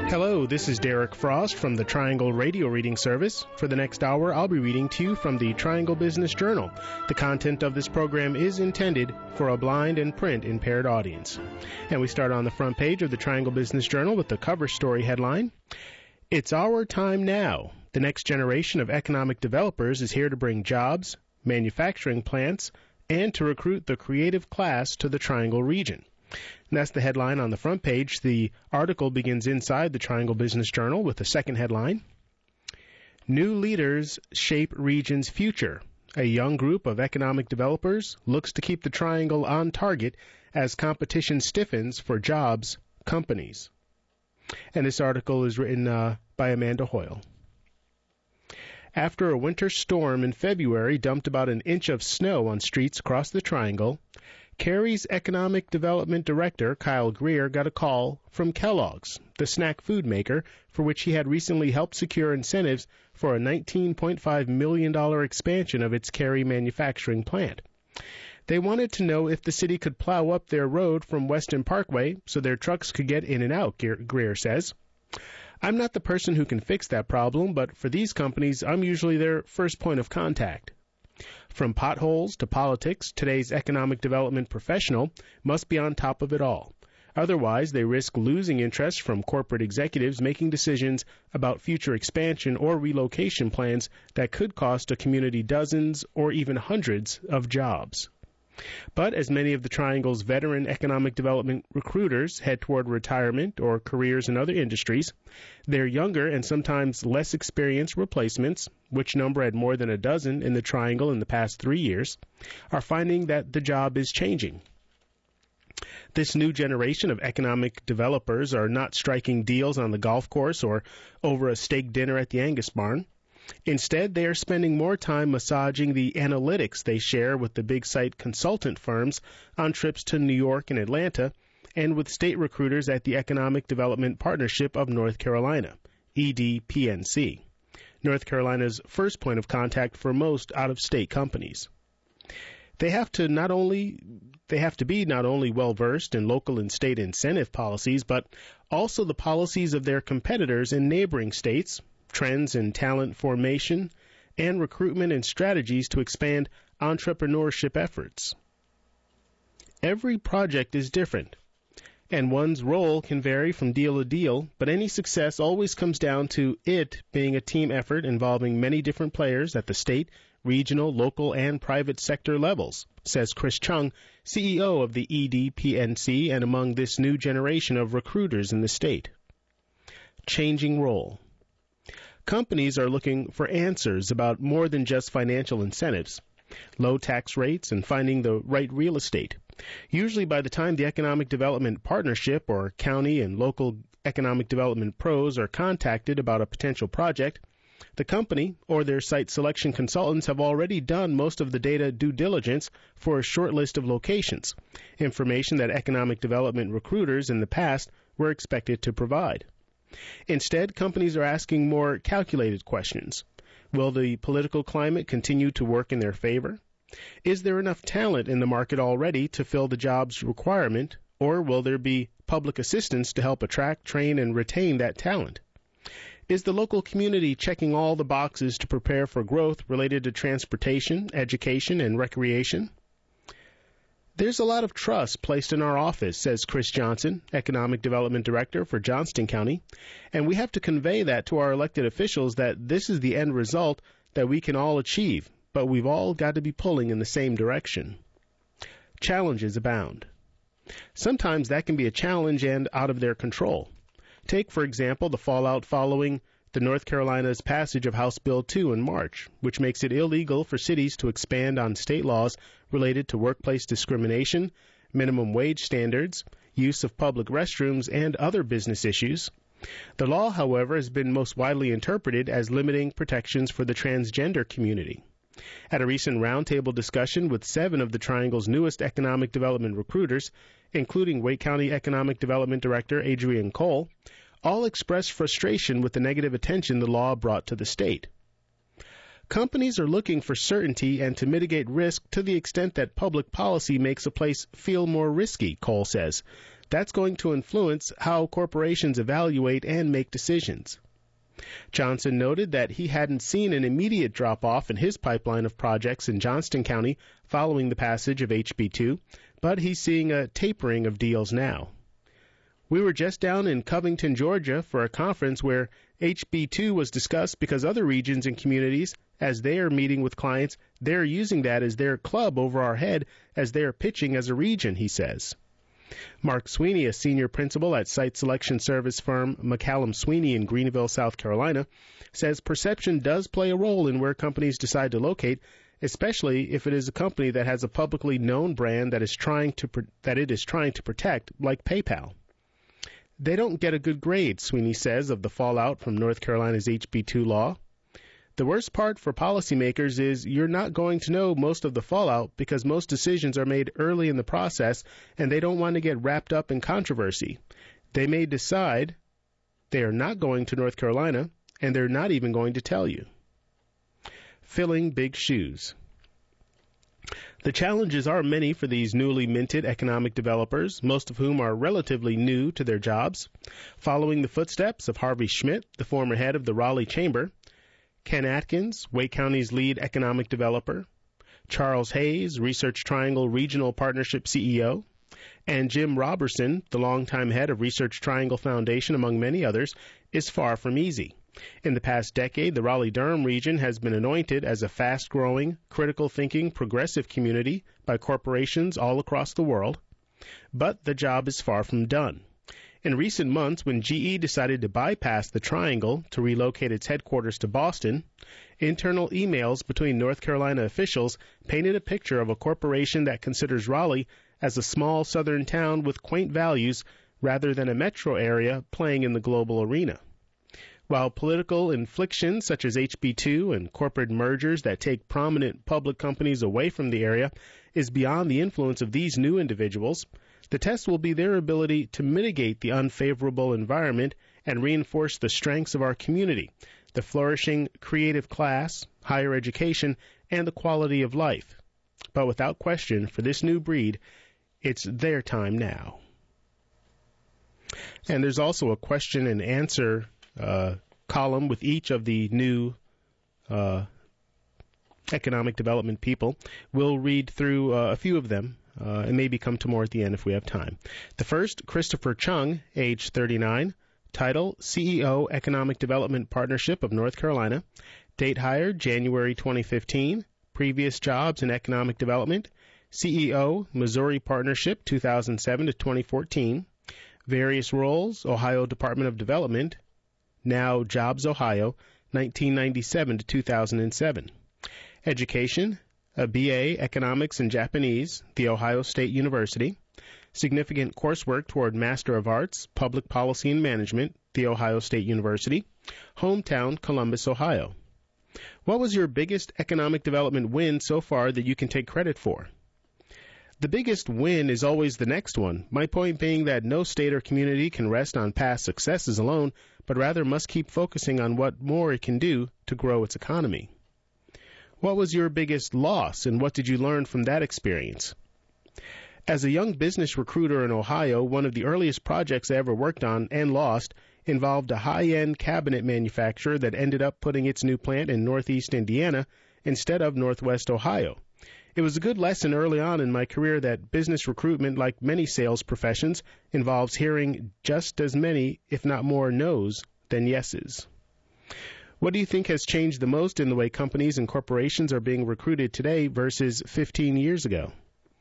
Hello, this is Derek Frost from the Triangle Radio Reading Service. For the next hour, I'll be reading to you from the Triangle Business Journal. The content of this program is intended for a blind and print impaired audience. And we start on the front page of the Triangle Business Journal with the cover story headline, "It's Our Time Now. The next generation of economic developers is here to bring jobs, manufacturing plants, and to recruit the creative class to the Triangle region." And that's the headline on the front page. The article begins inside the Triangle Business Journal with the second headline, "New Leaders Shape Region's Future. A young group of economic developers looks to keep the Triangle on target as competition stiffens for jobs, companies." And this article is written by Amanda Hoyle. After a winter storm in February dumped about an inch of snow on streets across the Triangle, Cary's Economic Development Director, Kyle Greer, got a call from Kellogg's, the snack food maker, for which he had recently helped secure incentives for a $19.5 million expansion of its Cary manufacturing plant. They wanted to know if the city could plow up their road from Weston Parkway so their trucks could get in and out, Greer says. "I'm not the person who can fix that problem, but for these companies, I'm usually their first point of contact. From potholes to politics, today's economic development professional must be on top of it all. Otherwise, they risk losing interest from corporate executives making decisions about future expansion or relocation plans that could cost a community dozens or even hundreds of jobs." But as many of the Triangle's veteran economic development recruiters head toward retirement or careers in other industries, their younger and sometimes less experienced replacements, which number at more than a dozen in the Triangle in the past 3 years, are finding that the job is changing. This new generation of economic developers are not striking deals on the golf course or over a steak dinner at the Angus barn. Instead, they are spending more time massaging the analytics they share with the big site consultant firms on trips to New York and Atlanta and with state recruiters at the Economic Development Partnership of North Carolina, EDPNC, North Carolina's first point of contact for most out-of-state companies. They have to be not only well-versed in local and state incentive policies, but also the policies of their competitors in neighboring states, trends in talent formation, and recruitment and strategies to expand entrepreneurship efforts. Every project is different, and one's role can vary from deal to deal, but any success always comes down to it being a team effort involving many different players at the state, regional, local, and private sector levels, says Chris Chung, CEO of the EDPNC and among this new generation of recruiters in the state. Changing role. Companies are looking for answers about more than just financial incentives, low tax rates, and finding the right real estate. Usually by the time the Economic Development Partnership or county and local economic development pros are contacted about a potential project, the company or their site selection consultants have already done most of the data due diligence for a short list of locations, information that economic development recruiters in the past were expected to provide. Instead, companies are asking more calculated questions. Will the political climate continue to work in their favor? Is there enough talent in the market already to fill the job's requirement, or will there be public assistance to help attract, train, and retain that talent? Is the local community checking all the boxes to prepare for growth related to transportation, education, and recreation? "There's a lot of trust placed in our office," says Chris Johnson, Economic Development Director for Johnston County, "and we have to convey that to our elected officials that this is the end result that we can all achieve, but we've all got to be pulling in the same direction." Challenges abound. Sometimes that can be a challenge and out of their control. Take, for example, the fallout following the North Carolina's passage of House Bill 2 in March, which makes it illegal for cities to expand on state laws related to workplace discrimination, minimum wage standards, use of public restrooms, and other business issues. The law, however, has been most widely interpreted as limiting protections for the transgender community. At a recent roundtable discussion with 7 of the Triangle's newest economic development recruiters, including Wake County Economic Development Director Adrian Cole, all expressed frustration with the negative attention the law brought to the state. Companies are looking for certainty and to mitigate risk to the extent that public policy makes a place feel more risky, Cole says. That's going to influence how corporations evaluate and make decisions. Johnson noted that he hadn't seen an immediate drop-off in his pipeline of projects in Johnston County following the passage of HB2, but he's seeing a tapering of deals now. We were just down in Covington, Georgia, for a conference where HB2 was discussed because other regions and communities, as they are meeting with clients, they're using that as their club over our head as they are pitching as a region, he says. Mark Sweeney, a senior principal at site selection service firm McCallum Sweeney in Greenville, South Carolina, says perception does play a role in where companies decide to locate, especially if it is a company that has a publicly known brand that it is trying to protect, like PayPal. They don't get a good grade, Sweeney says, of the fallout from North Carolina's HB2 law. The worst part for policymakers is you're not going to know most of the fallout because most decisions are made early in the process and they don't want to get wrapped up in controversy. They may decide they are not going to North Carolina and they're not even going to tell you. Filling big shoes. The challenges are many for these newly minted economic developers, most of whom are relatively new to their jobs. Following the footsteps of Harvey Schmidt, the former head of the Raleigh Chamber, Ken Atkins, Wake County's lead economic developer, Charles Hayes, Research Triangle Regional Partnership CEO, and Jim Robertson, the longtime head of Research Triangle Foundation, among many others, is far from easy. In the past decade, the Raleigh-Durham region has been anointed as a fast-growing, critical-thinking, progressive community by corporations all across the world. But the job is far from done. In recent months, when GE decided to bypass the Triangle to relocate its headquarters to Boston, internal emails between North Carolina officials painted a picture of a corporation that considers Raleigh as a small southern town with quaint values rather than a metro area playing in the global arena. While political inflictions such as HB2 and corporate mergers that take prominent public companies away from the area is beyond the influence of these new individuals, the test will be their ability to mitigate the unfavorable environment and reinforce the strengths of our community, the flourishing creative class, higher education, and the quality of life. But without question, for this new breed, it's their time now. And there's also a question and answer column with each of the new economic development people. We'll read through a few of them and maybe come to more at the end if we have time. The first, Christopher Chung, age 39, title, CEO, Economic Development Partnership of North Carolina, date hired, January 2015, previous jobs in economic development, CEO, Missouri Partnership, 2007 to 2014, various roles, Ohio Department of Development, now Jobs Ohio, 1997 to 2007. Education, a BA Economics and Japanese, The Ohio State University. Significant coursework toward Master of Arts, Public Policy and Management, The Ohio State University. Hometown, Columbus, Ohio. What was your biggest economic development win so far that you can take credit for? The biggest win is always the next one, my point being that no state or community can rest on past successes alone, but rather must keep focusing on what more it can do to grow its economy. What was your biggest loss, and what did you learn from that experience? As a young business recruiter in Ohio, one of the earliest projects I ever worked on and lost involved a high-end cabinet manufacturer that ended up putting its new plant in northeast Indiana instead of northwest Ohio. It was a good lesson early on in my career that business recruitment, like many sales professions, involves hearing just as many, if not more, no's than yeses. What do you think has changed the most in the way companies and corporations are being recruited today versus 15 years ago?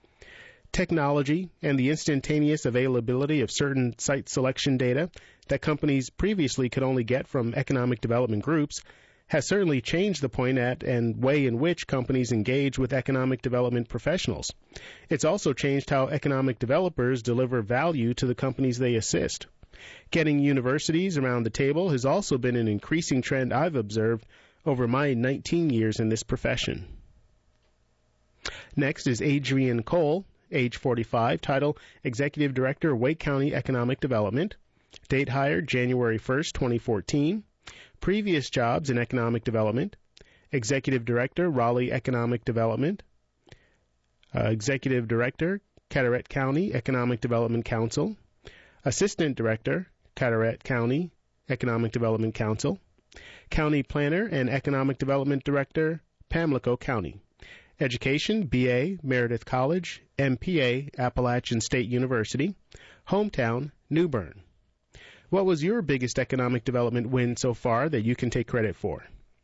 Technology and the instantaneous availability of certain site selection data that companies previously could only get from economic development groups has certainly changed the point at and way in which companies engage with economic development professionals. It's also changed how economic developers deliver value to the companies they assist. Getting universities around the table has also been an increasing trend I've observed over my 19 years in this profession. Next is Adrian Cole, age 45, title, Executive Director, Wake County Economic Development, date hired, January 1st, 2014. Previous jobs in economic development, Executive Director, Raleigh Economic Development, Executive Director, Carteret County Economic Development Council, Assistant Director, Carteret County Economic Development Council. County Planner and Economic Development Director, Pamlico County. Education, BA, Meredith College. MPA, Appalachian State University. Hometown, New Bern. What was your biggest economic development win so far that you can take credit for?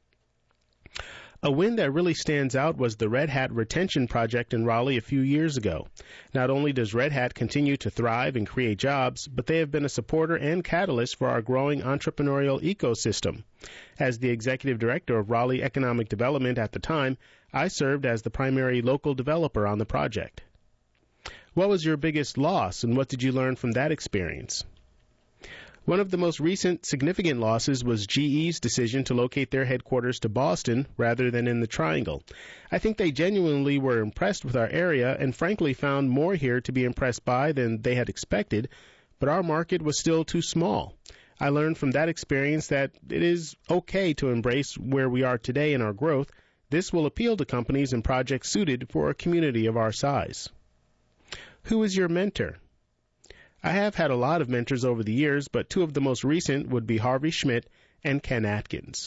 A win that really stands out was the Red Hat Retention Project in Raleigh a few years ago. Not only does Red Hat continue to thrive and create jobs, but they have been a supporter and catalyst for our growing entrepreneurial ecosystem. As the executive director of Raleigh Economic Development at the time, I served as the primary local developer on the project. What was your biggest loss, and what did you learn from that experience? One of the most recent significant losses was GE's decision to locate their headquarters to Boston rather than in the Triangle. I think they genuinely were impressed with our area and frankly found more here to be impressed by than they had expected, but our market was still too small. I learned from that experience that it is okay to embrace where we are today in our growth. This will appeal to companies and projects suited for a community of our size. Who is your mentor? I have had a lot of mentors over the years, but two of the most recent would be Harvey Schmidt and Ken Atkins.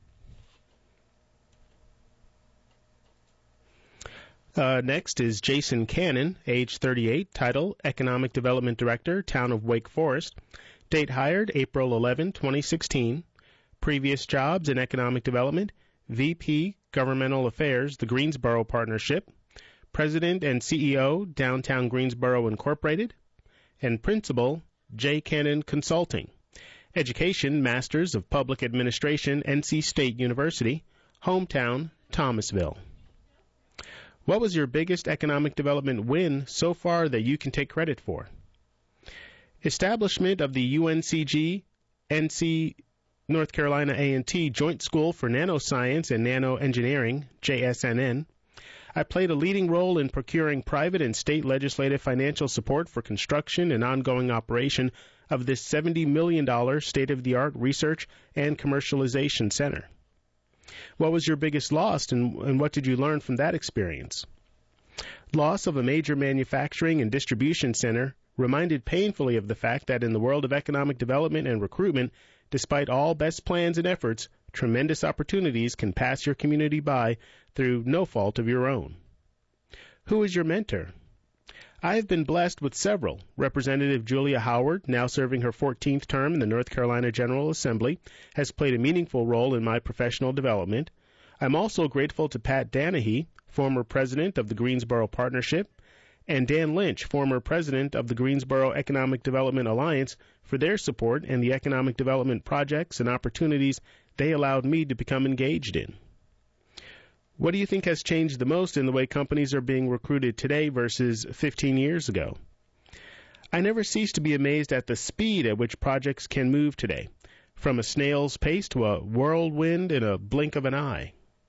Next is Jason Cannon, age 38, title Economic Development Director, Town of Wake Forest. Date hired April 11, 2016. Previous jobs in economic development, VP Governmental Affairs, the Greensboro Partnership. President and CEO, Downtown Greensboro Incorporated. And Principal, J. Cannon Consulting. Education, Masters of Public Administration, NC State University. Hometown, Thomasville. What was your biggest economic development win so far that you can take credit for? Establishment of the UNCG NC North Carolina A&T Joint School for Nanoscience and Nanoengineering, JSNN. I played a leading role in procuring private and state legislative financial support for construction and ongoing operation of this $70 million state-of-the-art research and commercialization center. What was your biggest loss, and what did you learn from that experience? Loss of a major manufacturing and distribution center reminded painfully of the fact that in the world of economic development and recruitment, despite all best plans and efforts, tremendous opportunities can pass your community by through no fault of your own. Who is your mentor? I have been blessed with several. Representative Julia Howard, now serving her 14th term in the North Carolina General Assembly, has played a meaningful role in my professional development. I'm also grateful to Pat Danahy, former president of the Greensboro Partnership, and Dan Lynch, former president of the Greensboro Economic Development Alliance, for their support and the economic development projects and opportunities they allowed me to become engaged in. What do you think has changed the most in the way companies are being recruited today versus 15 years ago? I never cease to be amazed at the speed at which projects can move today, from a snail's pace to a whirlwind in a blink of an eye.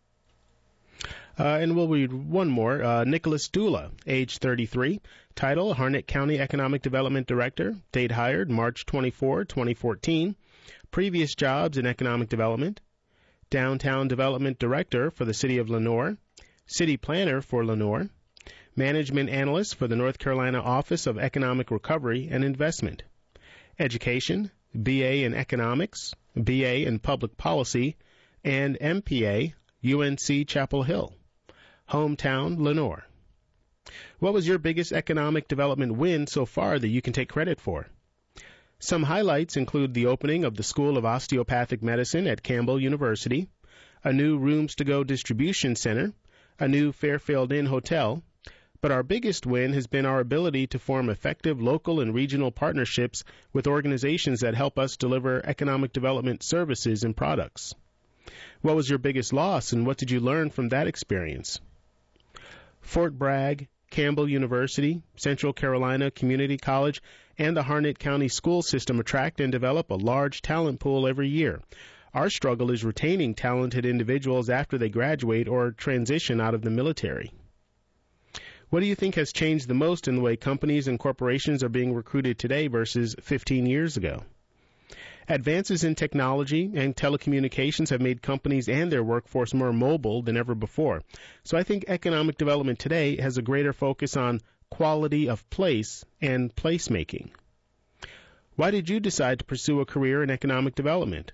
And we'll read one more. Nicholas Dula, age 33, title Harnett County Economic Development Director, date hired March 24, 2014. Previous jobs in economic development. Downtown Development Director for the City of Lenoir, City Planner for Lenoir, Management Analyst for the North Carolina Office of Economic Recovery and Investment, Education, BA in Economics, BA in Public Policy, and MPA, UNC Chapel Hill, Hometown, Lenoir. What was your biggest economic development win so far that you can take credit for? Some highlights include the opening of the School of Osteopathic Medicine at Campbell University, a new rooms-to-go distribution center, a new Fairfield Inn hotel, but our biggest win has been our ability to form effective local and regional partnerships with organizations that help us deliver economic development services and products. What was your biggest loss, and what did you learn from that experience? Fort Bragg, Campbell University, Central Carolina Community College, and the Harnett County school system attract and develop a large talent pool every year. Our struggle is retaining talented individuals after they graduate or transition out of the military. What do you think has changed the most in the way companies and corporations are being recruited today versus 15 years ago? Advances in technology and telecommunications have made companies and their workforce more mobile than ever before. So I think economic development today has a greater focus on quality of place and placemaking. Why did you decide to pursue a career in economic development?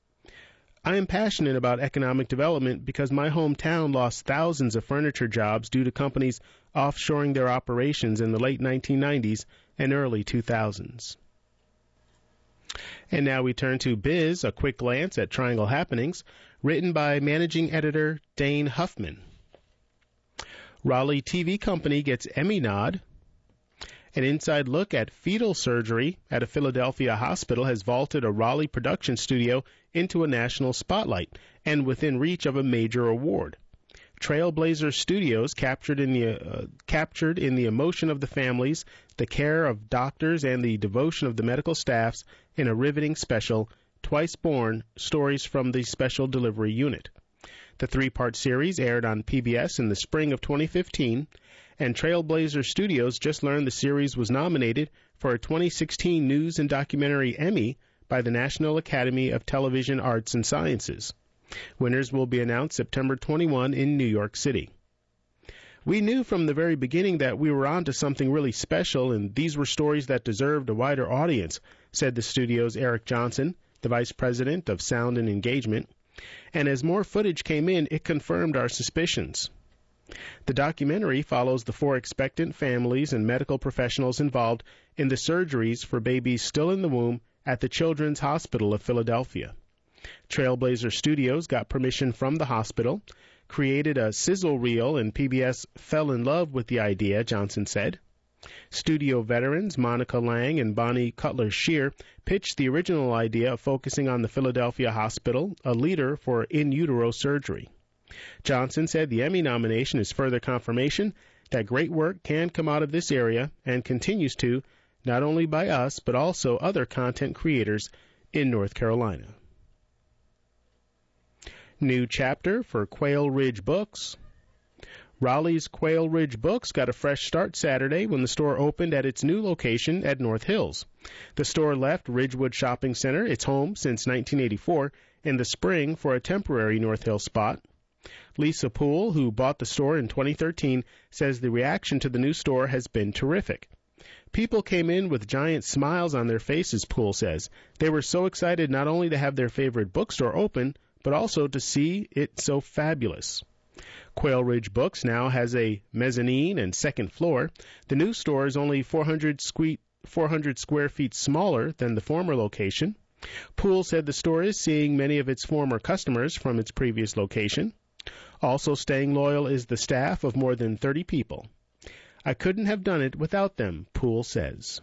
I am passionate about economic development because my hometown lost thousands of furniture jobs due to companies offshoring their operations in the late 1990s and early 2000s. And now we turn to Biz, a quick glance at Triangle Happenings, written by managing editor Dane Huffman. Raleigh TV Company gets Emmy nod. An inside look at fetal surgery at a Philadelphia hospital has vaulted a Raleigh production studio into a national spotlight and within reach of a major award. Trailblazer Studios captured in the emotion of the families, the care of doctors, and the devotion of the medical staffs in a riveting special, Twice Born, Stories from the Special Delivery Unit. The three-part series aired on PBS in the spring of 2015, and Trailblazer Studios just learned the series was nominated for a 2016 News and Documentary Emmy by the National Academy of Television Arts and Sciences. Winners will be announced September 21 in New York City. We knew from the very beginning that we were on to something really special, and these were stories that deserved a wider audience, said the studio's Eric Johnson, the vice president of sound and engagement. And as more footage came in, it confirmed our suspicions. The documentary follows the 4 expectant families and medical professionals involved in the surgeries for babies still in the womb at the Children's Hospital of Philadelphia. Trailblazer Studios got permission from the hospital, created a sizzle reel, and PBS fell in love with the idea, Johnson said. Studio veterans Monica Lang and Bonnie Cutler-Shear pitched the original idea of focusing on the Philadelphia Hospital, a leader for in utero surgery. Johnson said the Emmy nomination is further confirmation that great work can come out of this area and continues to, not only by us, but also other content creators in North Carolina. New chapter for Quail Ridge Books. Raleigh's Quail Ridge Books got a fresh start Saturday when the store opened at its new location at North Hills. The store left Ridgewood Shopping Center, its home since 1984, in the spring for a temporary North Hills spot. Lisa Poole, who bought the store in 2013, says the reaction to the new store has been terrific. People came in with giant smiles on their faces, Poole says. They were so excited not only to have their favorite bookstore open, but also to see it so fabulous. Quail Ridge Books now has a mezzanine and second floor. The new store is only 400 square feet smaller than the former location. Poole said the store is seeing many of its former customers from its previous location. Also staying loyal is the staff of more than 30 people. I couldn't have done it without them, Poole says.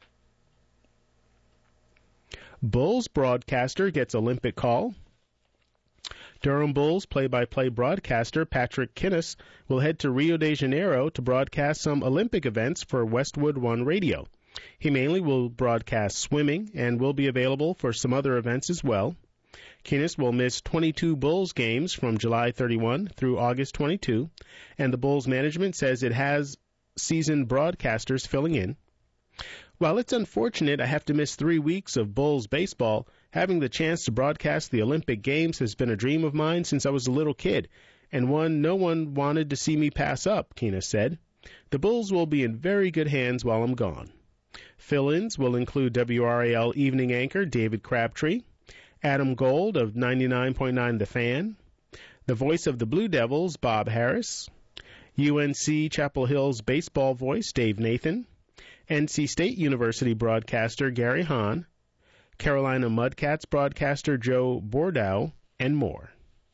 Bulls broadcaster gets Olympic call. Durham Bulls play-by-play broadcaster Patrick Kinnis will head to Rio de Janeiro to broadcast some Olympic events for Westwood One Radio. He mainly will broadcast swimming and will be available for some other events as well. Kinnis will miss 22 Bulls games from July 31 through August 22, and the Bulls management says it has seasoned broadcasters filling in. While it's unfortunate I have to miss 3 weeks of Bulls baseball, having the chance to broadcast the Olympic Games has been a dream of mine since I was a little kid, and one no one wanted to see me pass up, Kinnis said. The Bulls will be in very good hands while I'm gone. Fill-ins will include WRAL evening anchor David Crabtree, Adam Gold of 99.9 The Fan, the voice of the Blue Devils, Bob Harris, UNC Chapel Hill's baseball voice, Dave Nathan, NC State University broadcaster Gary Hahn, Carolina Mudcats broadcaster Joe Bordow, and more.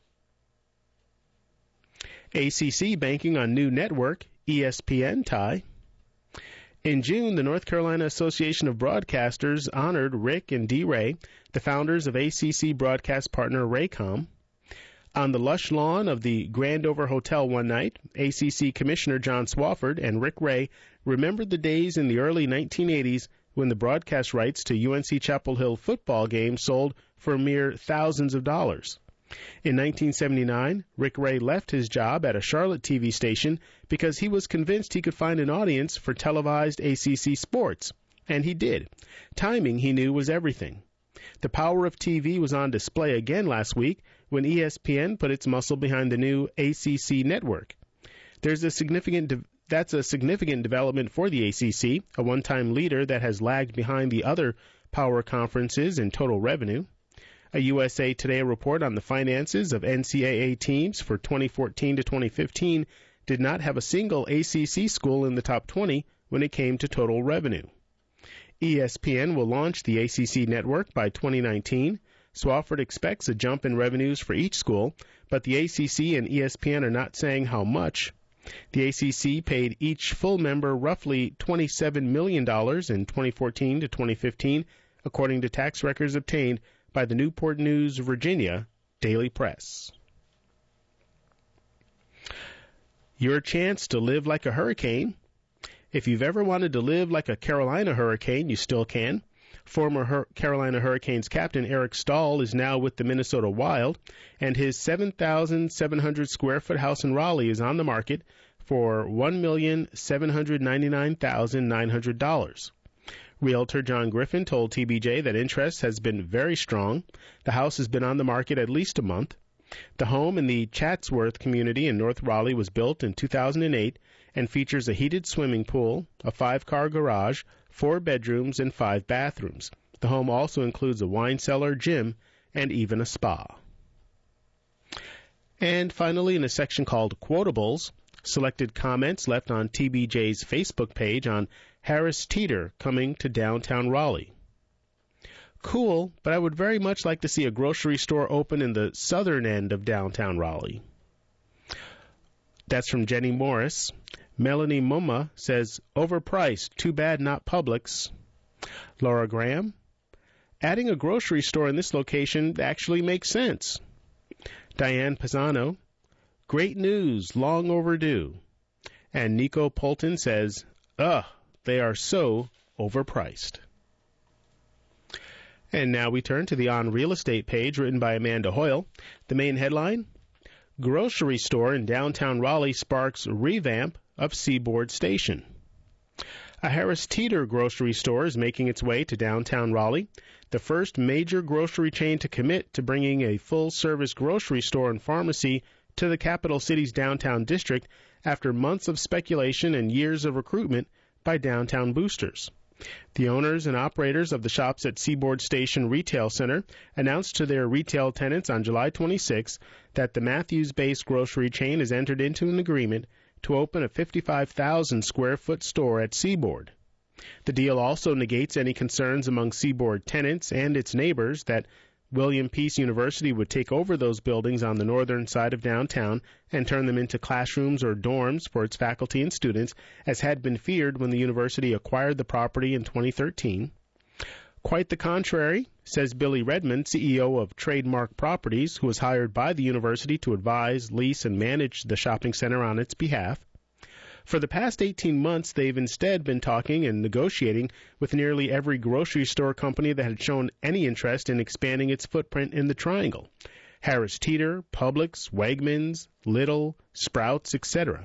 ACC banking on new network, ESPN tie. In June, the North Carolina Association of Broadcasters honored Rick and Dee Ray, the founders of ACC broadcast partner Raycom. On the lush lawn of the Grandover Hotel one night, ACC Commissioner John Swofford and Rick Ray remembered the days in the early 1980s when the broadcast rights to UNC Chapel Hill football games sold for mere thousands of dollars. In 1979, Rick Ray left his job at a Charlotte TV station because he was convinced he could find an audience for televised ACC sports. And he did. Timing, he knew, was everything. The power of TV was on display again last week when ESPN put its muscle behind the new ACC network. That's a significant development for the ACC, a one-time leader that has lagged behind the other power conferences, and total revenue. A USA Today report on the finances of NCAA teams for 2014 to 2015 did not have a single ACC school in the top 20 when it came to total revenue. ESPN will launch the ACC network by 2019. Swafford expects a jump in revenues for each school, but the ACC and ESPN are not saying how much. The ACC paid each full member roughly $27 million in 2014 to 2015, according to tax records obtained by the Newport News, Virginia, Daily Press. Your chance to live like a hurricane. If you've ever wanted to live like a Carolina Hurricane, you still can. Former Carolina Hurricanes captain Eric Stahl is now with the Minnesota Wild, and his 7,700 square foot house in Raleigh is on the market for $1,799,900. Realtor John Griffin told TBJ that interest has been very strong. The house has been on the market at least a month. The home in the Chatsworth community in North Raleigh was built in 2008 and features a heated swimming pool, a 5-car garage, 4 bedrooms, and 5 bathrooms. The home also includes a wine cellar, gym, and even a spa. And finally, in a section called Quotables, selected comments left on TBJ's Facebook page on Harris Teeter coming to downtown Raleigh. Cool, but I would very much like to see a grocery store open in the southern end of downtown Raleigh. That's from Jenny Morris. Melanie Mumma says, overpriced, too bad not Publix. Laura Graham, adding a grocery store in this location actually makes sense. Diane Pisano, great news, long overdue. And Nico Polton says, they are so overpriced. And now we turn to the On Real Estate page written by Amanda Hoyle. The main headline, grocery store in downtown Raleigh sparks revamp of Seaboard Station. A Harris Teeter grocery store is making its way to downtown Raleigh, the first major grocery chain to commit to bringing a full-service grocery store and pharmacy to the capital city's downtown district after months of speculation and years of recruitment by downtown boosters. The owners and operators of the shops at Seaboard Station Retail Center announced to their retail tenants on July 26 that the Matthews-based grocery chain has entered into an agreement to open a 55,000 square foot store at Seaboard. The deal also negates any concerns among Seaboard tenants and its neighbors that William Peace University would take over those buildings on the northern side of downtown and turn them into classrooms or dorms for its faculty and students, as had been feared when the university acquired the property in 2013. Quite the contrary, says Billy Redmond, CEO of Trademark Properties, who was hired by the university to advise, lease, and manage the shopping center on its behalf. For the past 18 months, they've instead been talking and negotiating with nearly every grocery store company that had shown any interest in expanding its footprint in the Triangle. Harris Teeter, Publix, Wegmans, Lidl, Sprouts, etc.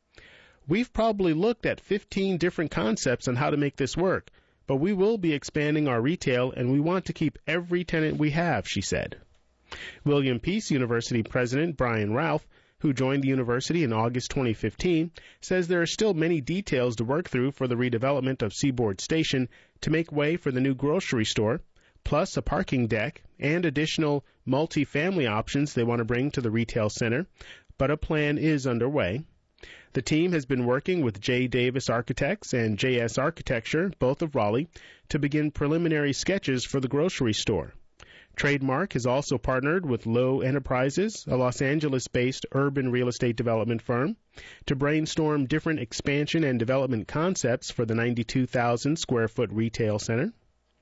We've probably looked at 15 different concepts on how to make this work, but we will be expanding our retail and we want to keep every tenant we have, she said. William Peace University President Brian Ralph, who joined the university in August 2015, says there are still many details to work through for the redevelopment of Seaboard Station to make way for the new grocery store, plus a parking deck and additional multi-family options they want to bring to the retail center, but a plan is underway. The team has been working with J. Davis Architects and JS Architecture, both of Raleigh, to begin preliminary sketches for the grocery store. Trademark has also partnered with Lowe Enterprises, a Los Angeles-based urban real estate development firm, to brainstorm different expansion and development concepts for the 92,000 square foot retail center.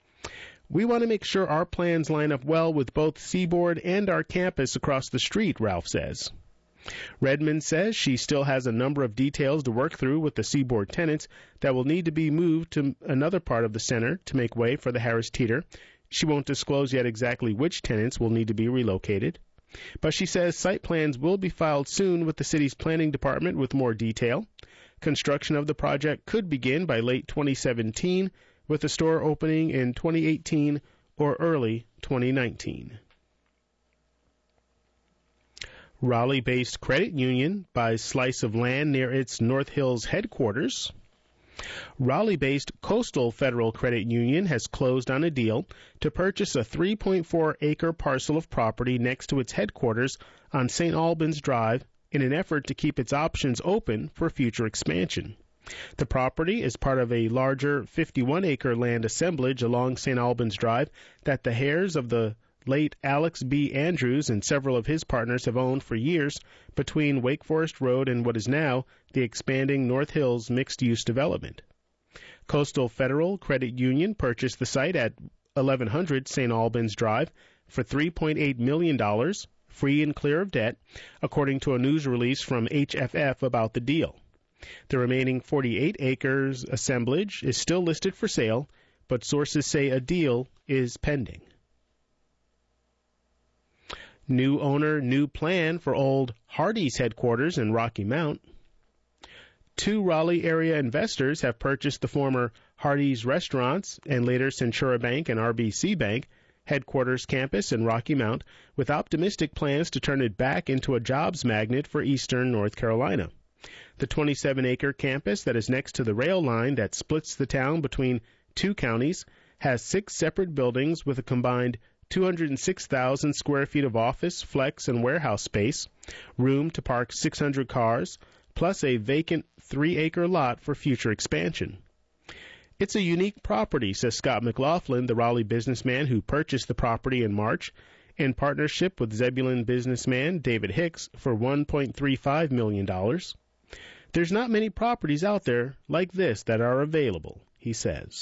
We want to make sure our plans line up well with both Seaboard and our campus across the street, Ralph says. Redmond says she still has a number of details to work through with the Seaboard tenants that will need to be moved to another part of the center to make way for the Harris Teeter. She won't disclose yet exactly which tenants will need to be relocated. But she says site plans will be filed soon with the city's planning department with more detail. Construction of the project could begin by late 2017, with the store opening in 2018 or early 2019. Raleigh-based credit union buys slice of land near its North Hills headquarters. Raleigh-based Coastal Federal Credit Union has closed on a deal to purchase a 3.4-acre parcel of property next to its headquarters on St. Albans Drive in an effort to keep its options open for future expansion. The property is part of a larger 51-acre land assemblage along St. Albans Drive that the heirs of the late Alex B. Andrews and several of his partners have owned for years between Wake Forest Road and what is now the expanding North Hills mixed-use development. Coastal Federal Credit Union purchased the site at 1100 St. Albans Drive for $3.8 million, free and clear of debt, according to a news release from HFF about the deal. The remaining 48 acres assemblage is still listed for sale, but sources say a deal is pending. New owner, new plan for old Hardee's headquarters in Rocky Mount. 2 Raleigh area investors have purchased the former Hardee's Restaurants and later Centura Bank and RBC Bank headquarters campus in Rocky Mount with optimistic plans to turn it back into a jobs magnet for eastern North Carolina. The 27-acre campus that is next to the rail line that splits the town between 2 counties has 6 separate buildings with a combined 206,000 square feet of office, flex, and warehouse space, room to park 600 cars, plus a vacant 3-acre lot for future expansion. It's a unique property, says Scott McLaughlin, the Raleigh businessman who purchased the property in March, in partnership with Zebulon businessman David Hicks for $1.35 million. There's not many properties out there like this that are available, he says.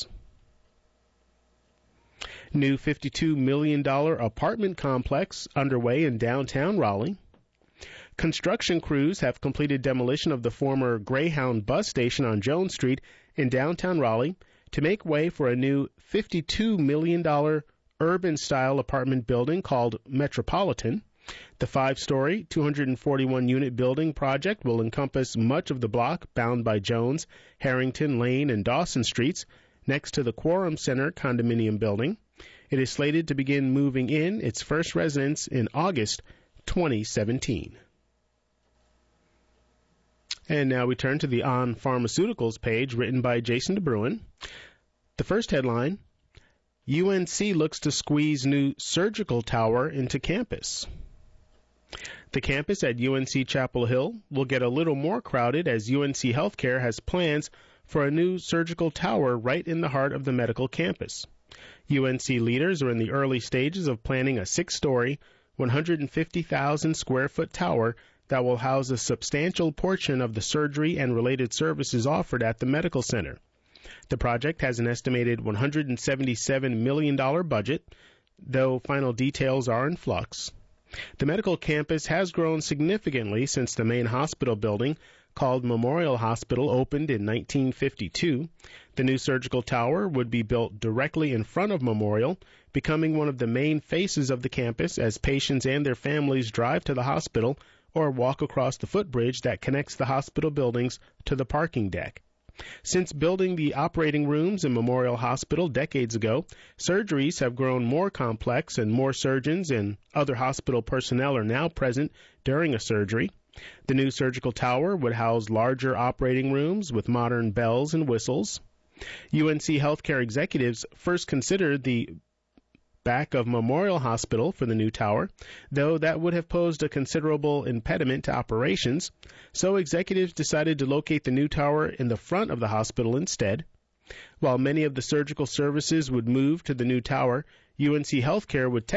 New $52 million apartment complex underway in downtown Raleigh. Construction crews have completed demolition of the former Greyhound bus station on Jones Street in downtown Raleigh to make way for a new $52 million urban-style apartment building called Metropolitan. The 5-story, 241-unit building project will encompass much of the block bound by Jones, Harrington, Lane, and Dawson Streets, next to the Quorum Center condominium building. It is slated to begin moving in its first residents in August 2017. And now we turn to the On Pharmaceuticals page written by Jason DeBruin. The first headline, UNC looks to squeeze new surgical tower into campus. The campus at UNC Chapel Hill will get a little more crowded as UNC Healthcare has plans for a new surgical tower right in the heart of the medical campus. UNC leaders are in the early stages of planning a 6-story, 150,000 square foot tower that will house a substantial portion of the surgery and related services offered at the medical center. The project has an estimated $177 million budget, though final details are in flux. The medical campus has grown significantly since the main hospital building, called Memorial Hospital, opened in 1952. The new surgical tower would be built directly in front of Memorial, becoming one of the main faces of the campus as patients and their families drive to the hospital or walk across the footbridge that connects the hospital buildings to the parking deck. Since building the operating rooms in Memorial Hospital decades ago, surgeries have grown more complex and more surgeons and other hospital personnel are now present during a surgery. The new surgical tower would house larger operating rooms with modern bells and whistles. UNC healthcare executives first considered the back of Memorial Hospital for the new tower, though that would have posed a considerable impediment to operations, so executives decided to locate the new tower in the front of the hospital instead. While many of the surgical services would move to the new tower, UNC Healthcare wouldn't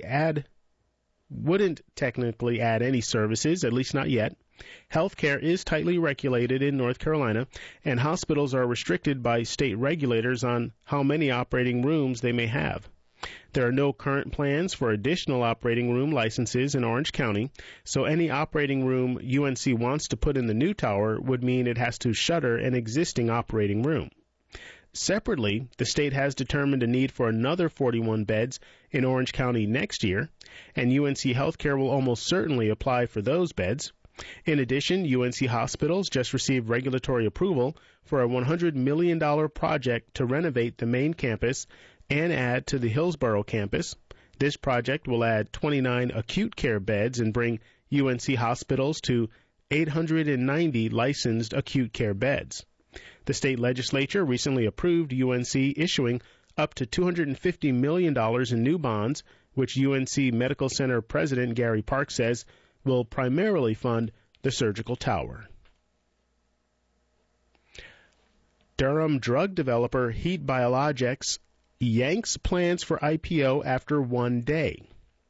technically add any services, at least not yet. Healthcare is tightly regulated in North Carolina, and hospitals are restricted by state regulators on how many operating rooms they may have. There are no current plans for additional operating room licenses in Orange County, so any operating room UNC wants to put in the new tower would mean it has to shutter an existing operating room. Separately, the state has determined a need for another 41 beds in Orange County next year, and UNC Healthcare will almost certainly apply for those beds. In addition, UNC Hospitals just received regulatory approval for a $100 million project to renovate the main campus and add to the Hillsborough campus. This project will add 29 acute care beds and bring UNC hospitals to 890 licensed acute care beds. The state legislature recently approved UNC issuing up to $250 million in new bonds, which UNC Medical Center President Gary Park says will primarily fund the surgical tower. Durham drug developer Heat Biologics yanks plans for IPO after one day.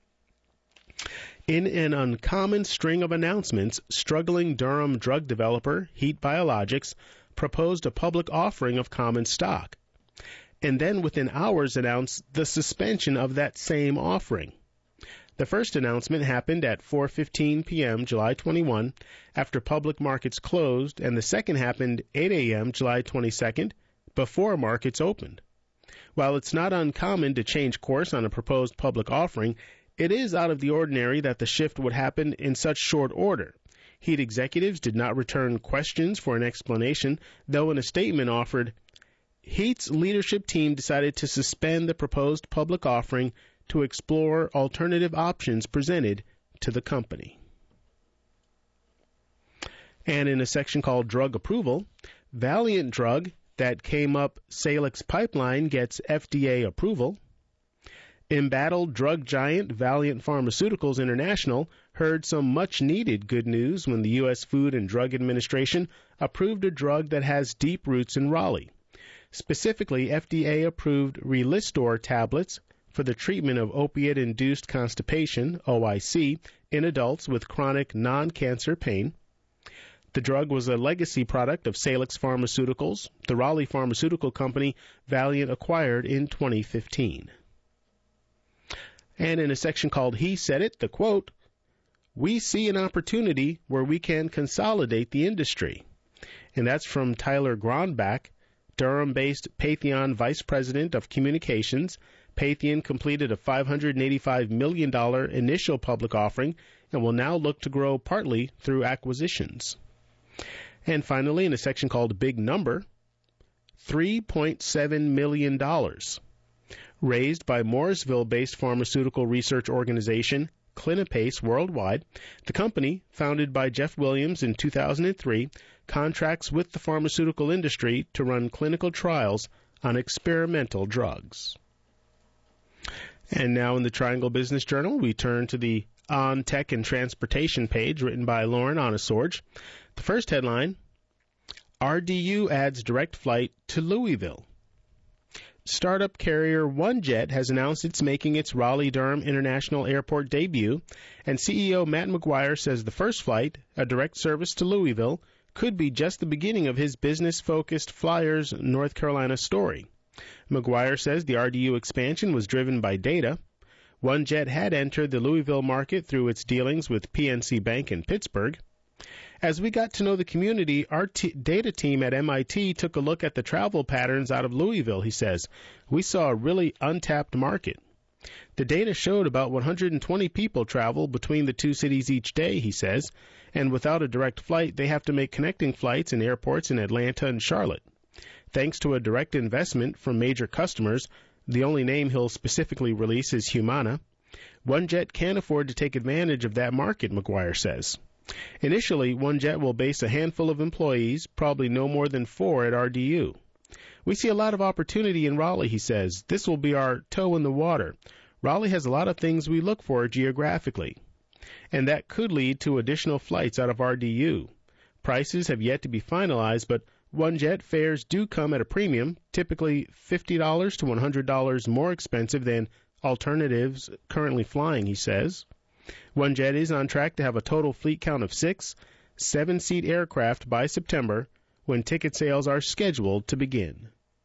In an uncommon string of announcements, struggling Durham drug developer Heat Biologics proposed a public offering of common stock, and then within hours announced the suspension of that same offering. The first announcement happened at 4:15 p.m. July 21 after public markets closed, and the second happened 8 a.m. July 22nd before markets opened. While it's not uncommon to change course on a proposed public offering, it is out of the ordinary that the shift would happen in such short order. Heat executives did not return questions for an explanation, though in a statement offered, Heat's leadership team decided to suspend the proposed public offering to explore alternative options presented to the company. And in a section called Drug Approval, Valiant drug that came up Salix pipeline gets FDA approval. Embattled drug giant Valiant Pharmaceuticals International heard some much-needed good news when the U.S. Food and Drug Administration approved a drug that has deep roots in Raleigh. Specifically, FDA approved Relistor tablets for the treatment of opiate-induced constipation, OIC, in adults with chronic non-cancer pain. The drug was a legacy product of Salix Pharmaceuticals, the Raleigh pharmaceutical company Valiant acquired in 2015. And in a section called He Said It, the quote, "We see an opportunity where we can consolidate the industry." And that's from Tyler Gronbach, Durham-based Patheon Vice President of Communications. Patheon completed a $585 million initial public offering and will now look to grow partly through acquisitions. And finally, in a section called Big Number, $3.7 million raised by Morrisville-based pharmaceutical research organization Clinipace Worldwide. The company, founded by Jeff Williams in 2003, contracts with the pharmaceutical industry to run clinical trials on experimental drugs. And now in the Triangle Business Journal, we turn to the On Tech and Transportation page written by Lauren Onesorge. The first headline, RDU adds direct flight to Louisville. Startup carrier OneJet has announced it's making its Raleigh-Durham International Airport debut, and CEO Matt McGuire says the first flight, a direct service to Louisville, could be just the beginning of his business-focused Flyers North Carolina story. McGuire says the RDU expansion was driven by data. OneJet had entered the Louisville market through its dealings with PNC Bank in Pittsburgh. As we got to know the community, our data team at MIT took a look at the travel patterns out of Louisville, he says. We saw a really untapped market. The data showed about 120 people travel between the two cities each day, he says, and without a direct flight, they have to make connecting flights in airports in Atlanta and Charlotte. Thanks to a direct investment from major customers, the only name he'll specifically release is Humana, OneJet can't afford to take advantage of that market, McGuire says. Initially, OneJet will base a handful of employees, probably no more than 4 at RDU. We see a lot of opportunity in Raleigh, he says. This will be our toe in the water. Raleigh has a lot of things we look for geographically, and that could lead to additional flights out of RDU. Prices have yet to be finalized, but OneJet fares do come at a premium, typically $50 to $100 more expensive than alternatives currently flying, he says. OneJet is on track to have a total fleet count of 6 7-seat aircraft by September, when ticket sales are scheduled to begin.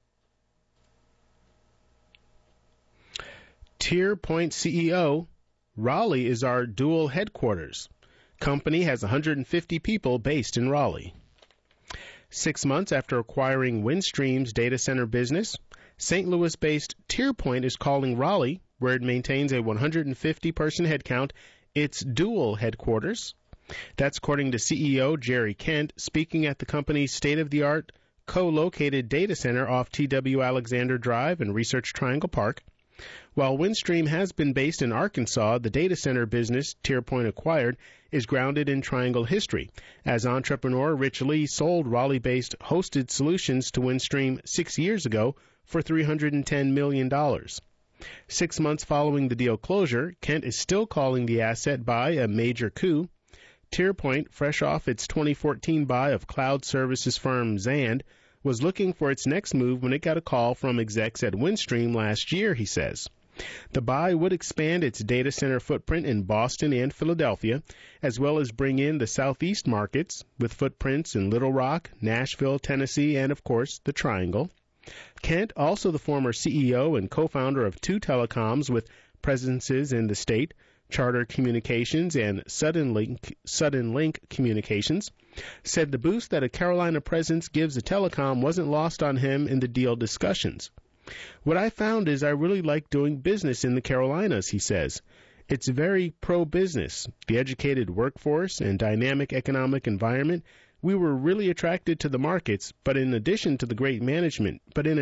TierPoint CEO, Raleigh is our dual headquarters. Company has 150 people based in Raleigh. 6 months after acquiring Windstream's data center business, St. Louis-based TierPoint is calling Raleigh, where it maintains a 150-person headcount, its dual headquarters. That's according to CEO Jerry Kent, speaking at the company's state-of-the-art co-located data center off T.W. Alexander Drive in Research Triangle Park. While Windstream has been based in Arkansas, the data center business TierPoint acquired is grounded in Triangle history, as entrepreneur Rich Lee sold Raleigh-based Hosted Solutions to Windstream 6 years ago for $310 million. 6 months following the deal closure, Kent is still calling the asset buy a major coup. TierPoint, fresh off its 2014 buy of cloud services firm Zand, was looking for its next move when it got a call from execs at Windstream last year, he says. The buy would expand its data center footprint in Boston and Philadelphia, as well as bring in the Southeast markets, with footprints in Little Rock, Nashville, Tennessee, and, of course, the Triangle. Kent, also the former CEO and co-founder of two telecoms with presences in the state, Charter Communications and Sudden Link Communications, said the boost that a Carolina presence gives a telecom wasn't lost on him in the deal discussions. What I found is I really like doing business in the Carolinas, he says. It's very pro-business, the educated workforce and dynamic economic environment. We were really attracted to the markets, but in addition to the great management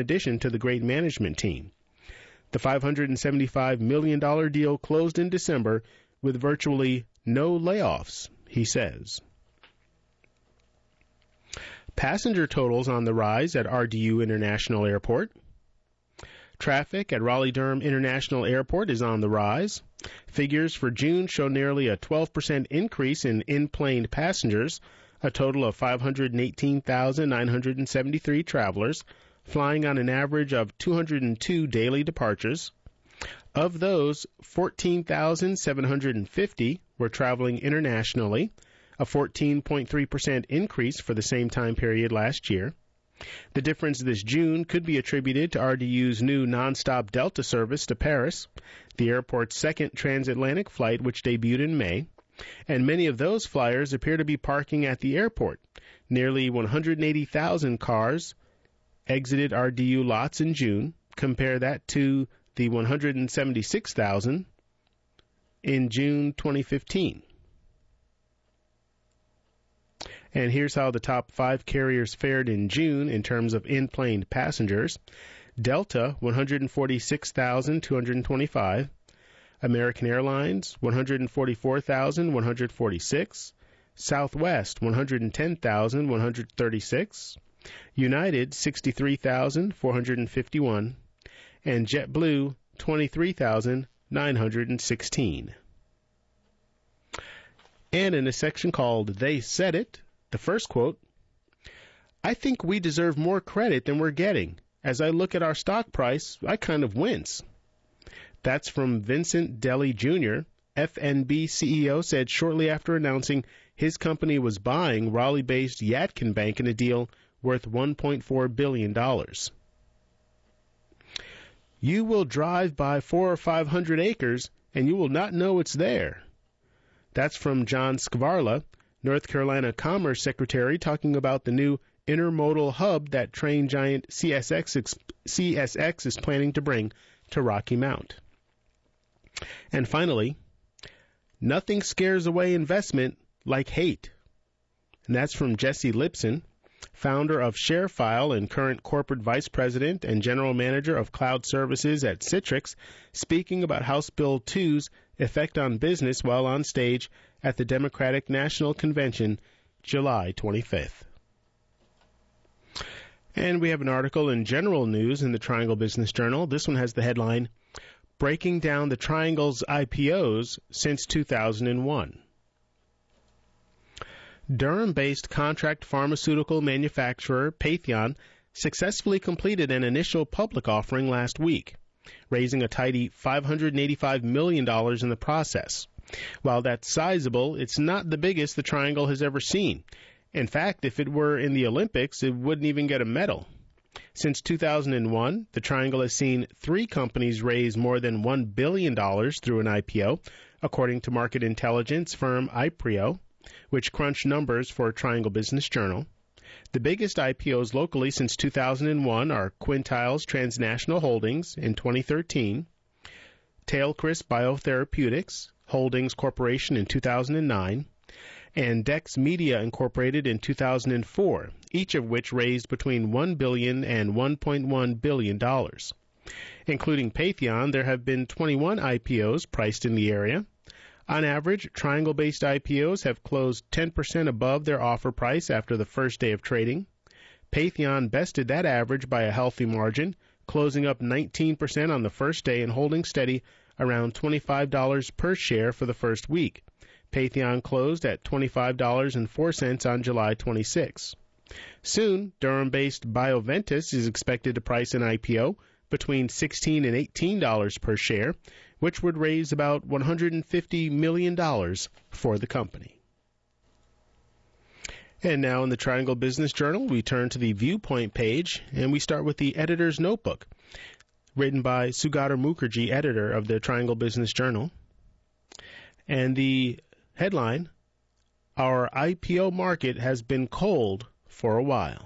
team. The $575 million deal closed in December with virtually no layoffs, he says. Passenger totals on the rise at RDU International Airport. Traffic at Raleigh-Durham International Airport is on the rise. Figures for June show nearly a 12% increase in in-plane passengers, a total of 518,973 travelers, flying on an average of 202 daily departures. Of those, 14,750 were traveling internationally, a 14.3% increase for the same time period last year. The difference this June could be attributed to RDU's new nonstop Delta service to Paris, the airport's second transatlantic flight, which debuted in May, and many of those flyers appear to be parking at the airport. Nearly 180,000 cars exited RDU lots in June. Compare that to the 176,000 in June 2015. And here's how the top 5 carriers fared in June in terms of in-plane passengers. Delta, 146,225. American Airlines, 144,146. Southwest, 110,136. United, 63,451. And JetBlue, 23,916. And in a section called They Said It, the first quote, I think we deserve more credit than we're getting. As I look at our stock price, I kind of wince. That's from Vincent Deli Jr., FNB CEO, said shortly after announcing his company was buying Raleigh-based Yadkin Bank in a deal worth $1.4 billion. You will drive by 400 or 500 acres, and you will not know it's there. That's from John Skvarla, North Carolina Commerce Secretary, talking about the new intermodal hub that train giant CSX is planning to bring to Rocky Mount. And finally, nothing scares away investment like hate. And that's from Jesse Lipson, founder of ShareFile and current corporate vice president and general manager of cloud services at Citrix, speaking about House Bill 2's effect on business while on stage at the Democratic National Convention, July 25th. And we have an article in General News in the Triangle Business Journal. This one has the headline, Breaking Down the Triangle's IPOs Since 2001. Durham-based contract pharmaceutical manufacturer Patheon successfully completed an initial public offering last week, raising a tidy $585 million in the process. While that's sizable, it's not the biggest the Triangle has ever seen. In fact, if it were in the Olympics, it wouldn't even get a medal. Since 2001, the Triangle has seen 3 companies raise more than $1 billion through an IPO, according to market intelligence firm Iprio, which crunched numbers for Triangle Business Journal. The biggest IPOs locally since 2001 are Quintiles Transnational Holdings in 2013, Tailcris Biotherapeutics Holdings Corporation in 2009, and Dex Media Incorporated in 2004, each of which raised between $1 billion and $1.1 billion. Including Patheon, there have been 21 IPOs priced in the area. On average, Triangle-based IPOs have closed 10% above their offer price after the first day of trading. Patheon bested that average by a healthy margin, closing up 19% on the first day and holding steady around $25 per share for the first week. Patheon closed at $25.04 on July 26. Soon, Durham-based Bioventus is expected to price an IPO between $16 and $18 per share, which would raise about $150 million for the company. And now in the Triangle Business Journal, we turn to the Viewpoint page, and we start with the editor's notebook, written by Sugata Mukherjee, editor of the Triangle Business Journal. And the headline, "Our IPO market has been cold for a while."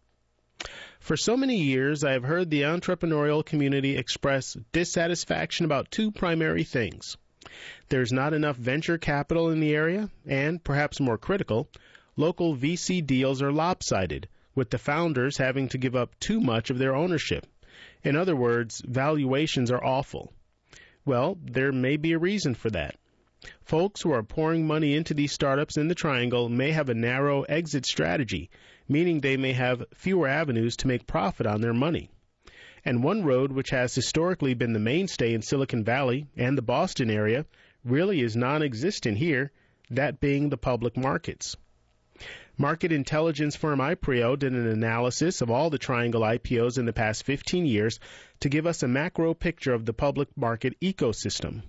For so many years, I have heard the entrepreneurial community express dissatisfaction about two primary things. There's not enough venture capital in the area, and, perhaps more critical, local VC deals are lopsided, with the founders having to give up too much of their ownership. In other words, valuations are awful. Well, there may be a reason for that. Folks who are pouring money into these startups in the Triangle may have a narrow exit strategy, meaning they may have fewer avenues to make profit on their money. And one road which has historically been the mainstay in Silicon Valley and the Boston area really is non-existent here, that being the public markets. Market intelligence firm Iprio did an analysis of all the Triangle IPOs in the past 15 years to give us a macro picture of the public market ecosystem.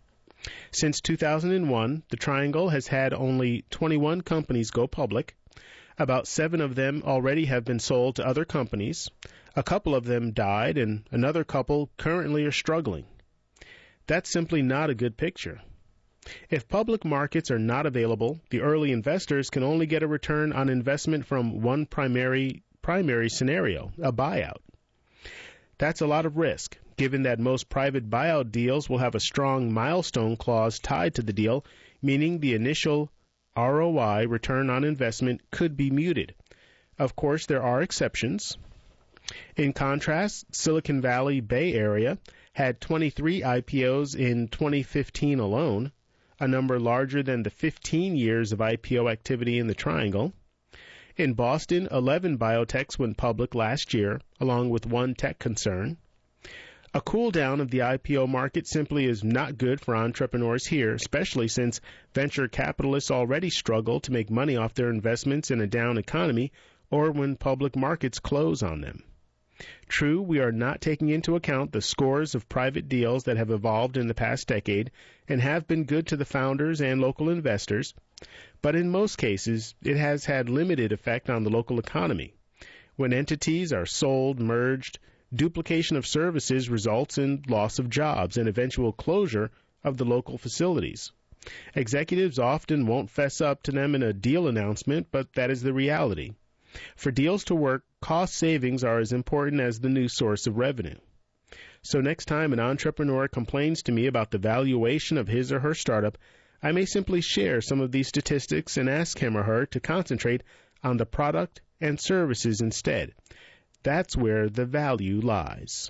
Since 2001, the Triangle has had only 21 companies go public. About 7 of them already have been sold to other companies. A couple of them died, and another couple currently are struggling. That's simply not a good picture. If public markets are not available, the early investors can only get a return on investment from one primary scenario, a buyout. That's a lot of risk, given that most private buyout deals will have a strong milestone clause tied to the deal, meaning the initial ROI, return on investment, could be muted. Of course, there are exceptions. In contrast, Silicon Valley Bay Area had 23 IPOs in 2015 alone, a number larger than the 15 years of IPO activity in the Triangle. In Boston, 11 biotechs went public last year, along with one tech concern. A cool down of the IPO market simply is not good for entrepreneurs here, especially since venture capitalists already struggle to make money off their investments in a down economy or when public markets close on them. True, we are not taking into account the scores of private deals that have evolved in the past decade and have been good to the founders and local investors, but in most cases, it has had limited effect on the local economy. When entities are sold, merged, duplication of services results in loss of jobs and eventual closure of the local facilities. Executives often won't fess up to them in a deal announcement, but that is the reality. For deals to work, cost savings are as important as the new source of revenue. So next time an entrepreneur complains to me about the valuation of his or her startup, I may simply share some of these statistics and ask him or her to concentrate on the product and services instead. That's where the value lies.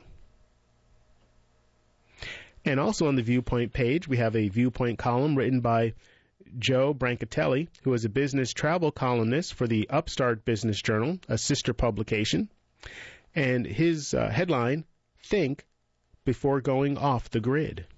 And also on the Viewpoint page, we have a Viewpoint column written by Joe Brancatelli, who is a business travel columnist for the Upstart Business Journal, a sister publication. And his headline, "Think Before Going Off the Grid."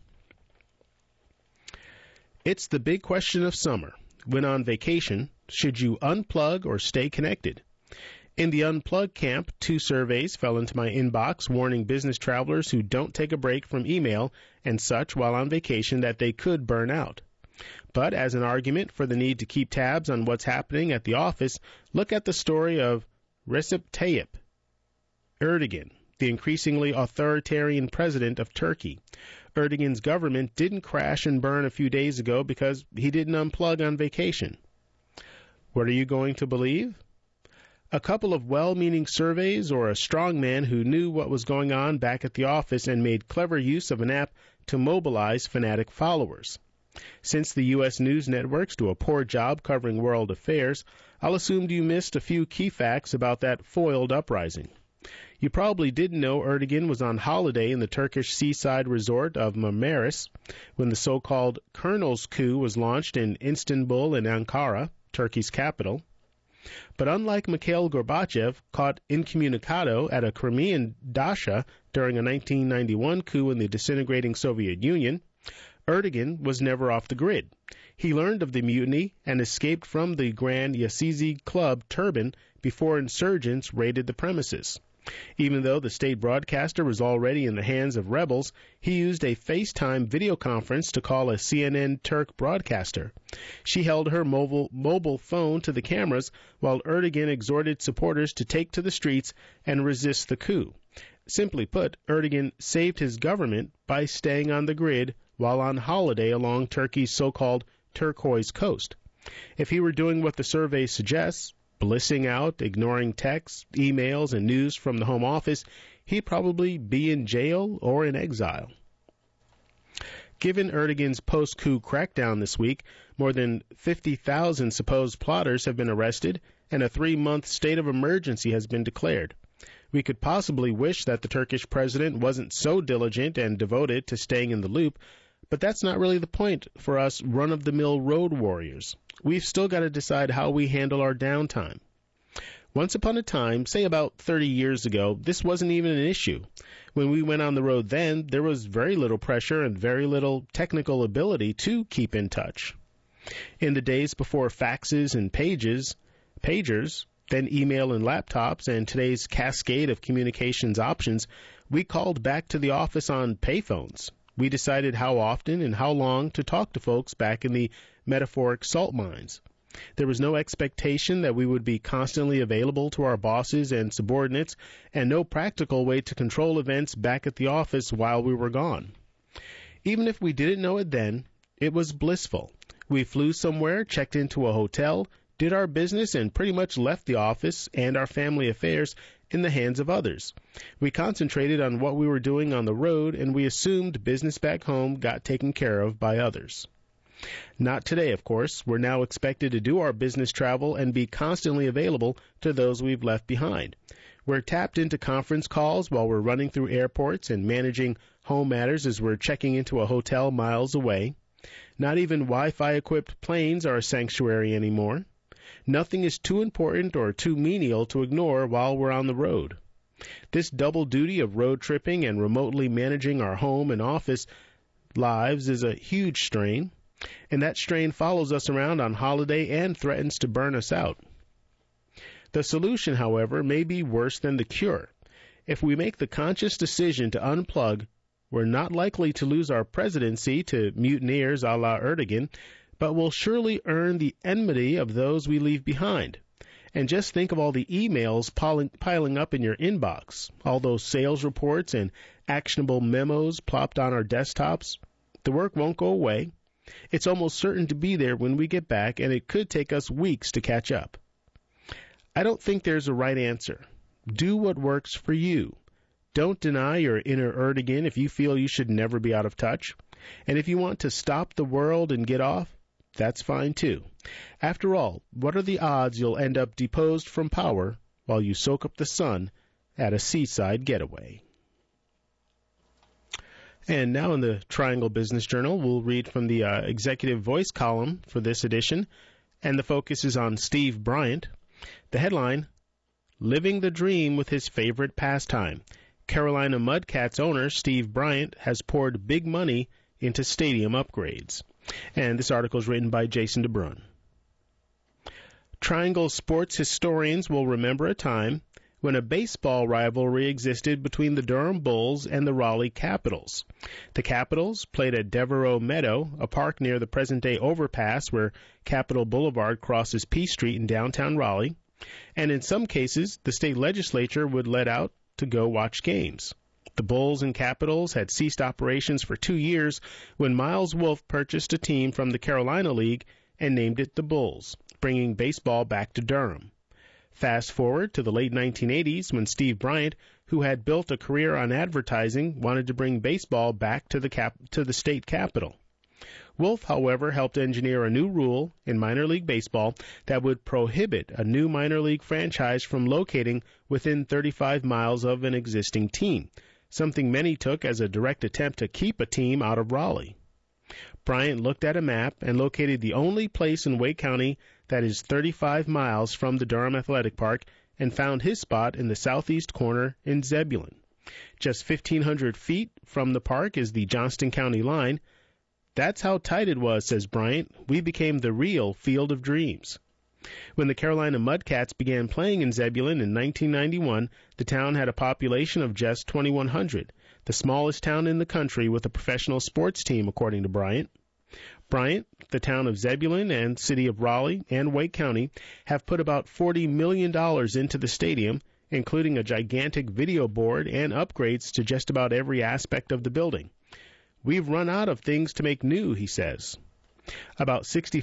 It's the big question of summer. When on vacation, should you unplug or stay connected? In the unplug camp, 2 surveys fell into my inbox warning business travelers who don't take a break from email and such while on vacation that they could burn out. But as an argument for the need to keep tabs on what's happening at the office, look at the story of Recep Tayyip Erdogan, the increasingly authoritarian president of Turkey. Erdogan's government didn't crash and burn a few days ago because he didn't unplug on vacation. What are you going to believe? A couple of well-meaning surveys or a strong man who knew what was going on back at the office and made clever use of an app to mobilize fanatic followers. Since the U.S. news networks do a poor job covering world affairs, I'll assume you missed a few key facts about that foiled uprising. You probably didn't know Erdogan was on holiday in the Turkish seaside resort of Marmaris when the so-called Colonel's coup was launched in Istanbul and Ankara, Turkey's capital. But unlike Mikhail Gorbachev, caught incommunicado at a Crimean dacha during a 1991 coup in the disintegrating Soviet Union, Erdogan was never off the grid. He learned of the mutiny and escaped from the Grand Yazici Club Turban before insurgents raided the premises. Even though the state broadcaster was already in the hands of rebels, he used a FaceTime video conference to call a CNN Turk broadcaster. She held her mobile phone to the cameras while Erdogan exhorted supporters to take to the streets and resist the coup. Simply put, Erdogan saved his government by staying on the grid while on holiday along Turkey's so-called turquoise coast. If he were doing what the survey suggests, blissing out, ignoring texts, emails, and news from the Home Office, he'd probably be in jail or in exile. Given Erdogan's post-coup crackdown this week, more than 50,000 supposed plotters have been arrested, and a 3-month state of emergency has been declared. We could possibly wish that the Turkish president wasn't so diligent and devoted to staying in the loop, but that's not really the point for us run-of-the-mill road warriors. We've still got to decide how we handle our downtime. Once upon a time, say about 30 years ago, this wasn't even an issue. When we went on the road then, there was very little pressure and very little technical ability to keep in touch. In the days before faxes and pagers, then email and laptops, and today's cascade of communications options, we called back to the office on payphones. We decided how often and how long to talk to folks back in the metaphoric salt mines. There was no expectation that we would be constantly available to our bosses and subordinates, and no practical way to control events back at the office while we were gone. Even if we didn't know it then, it was blissful. We flew somewhere, checked into a hotel, did our business, and pretty much left the office and our family affairs in the hands of others. We concentrated on what we were doing on the road, and we assumed business back home got taken care of by others. Not today, of course. We're now expected to do our business travel and be constantly available to those we've left behind. We're tapped into conference calls while we're running through airports and managing home matters as we're checking into a hotel miles away. Not even Wi-Fi-equipped planes are a sanctuary anymore. Nothing is too important or too menial to ignore while we're on the road. This double duty of road tripping and remotely managing our home and office lives is a huge strain, and that strain follows us around on holiday and threatens to burn us out. The solution, however, may be worse than the cure. If we make the conscious decision to unplug, we're not likely to lose our presidency to mutineers a la Erdogan, but will surely earn the enmity of those we leave behind. And just think of all the emails piling up in your inbox, all those sales reports and actionable memos plopped on our desktops. The work won't go away. It's almost certain to be there when we get back, and it could take us weeks to catch up. I don't think there's a right answer. Do what works for you. Don't deny your inner Erdogan if you feel you should never be out of touch. And if you want to stop the world and get off, that's fine too. After all, what are the odds you'll end up deposed from power while you soak up the sun at a seaside getaway? And now in the Triangle Business Journal, we'll read from the Executive Voice column for this edition, and the focus is on Steve Bryant. The headline, Living the Dream with His Favorite Pastime. Carolina Mudcats owner Steve Bryant has poured big money into stadium upgrades. And this article is written by Jason DeBrun. Triangle sports historians will remember a time when a baseball rivalry existed between the Durham Bulls and the Raleigh Capitals. The Capitals played at Devereaux Meadow, a park near the present-day overpass where Capitol Boulevard crosses P Street in downtown Raleigh, and in some cases, the state legislature would let out to go watch games. The Bulls and Capitals had ceased operations for 2 years when Miles Wolff purchased a team from the Carolina League and named it the Bulls, bringing baseball back to Durham. Fast forward to the late 1980s when Steve Bryant, who had built a career on advertising, wanted to bring baseball back to the state capital. Wolf, however, helped engineer a new rule in minor league baseball that would prohibit a new minor league franchise from locating within 35 miles of an existing team, something many took as a direct attempt to keep a team out of Raleigh. Bryant looked at a map and located the only place in Wake County that is 35 miles from the Durham Athletic Park and found his spot in the southeast corner in Zebulon. Just 1,500 feet from the park is the Johnston County line. That's how tight it was, says Bryant. We became the real Field of Dreams. When the Carolina Mudcats began playing in Zebulon in 1991, the town had a population of just 2,100, the smallest town in the country with a professional sports team, according to Bryant. Bryant, the town of Zebulon, and city of Raleigh and Wake County have put about $40 million into the stadium, including a gigantic video board and upgrades to just about every aspect of the building. We've run out of things to make new, he says. About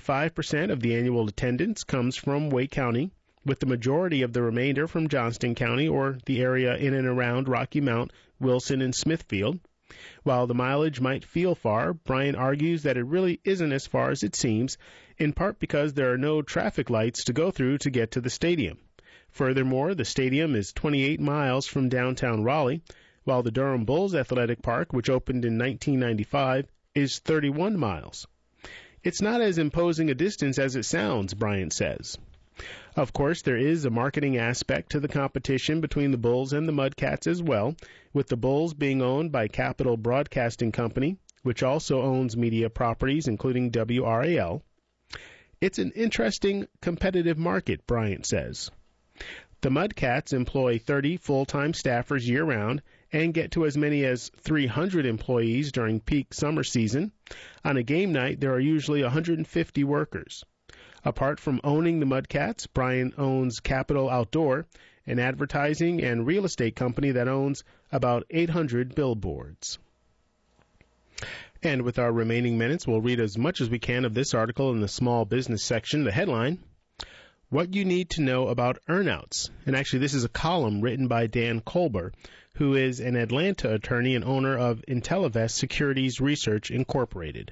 65% of the annual attendance comes from Wake County, with the majority of the remainder from Johnston County or the area in and around Rocky Mount, Wilson, and Smithfield. While the mileage might feel far, Bryant argues that it really isn't as far as it seems, in part because there are no traffic lights to go through to get to the stadium. Furthermore, the stadium is 28 miles from downtown Raleigh, while the Durham Bulls Athletic Park, which opened in 1995, is 31 miles. It's not as imposing a distance as it sounds, Bryant says. Of course, there is a marketing aspect to the competition between the Bulls and the Mudcats as well, with the Bulls being owned by Capital Broadcasting Company, which also owns media properties including WRAL. It's an interesting competitive market, Bryant says. The Mudcats employ 30 full-time staffers year-round and get to as many as 300 employees during peak summer season. On a game night, there are usually 150 workers. Apart from owning the Mudcats, Bryant owns Capital Outdoor, an advertising and real estate company that owns about 800 billboards. And with our remaining minutes, we'll read as much as we can of this article in the small business section. The headline, What You Need to Know About Earnouts. And actually, this is a column written by Dan Colber, who is an Atlanta attorney and owner of Intellivest Securities Research Incorporated.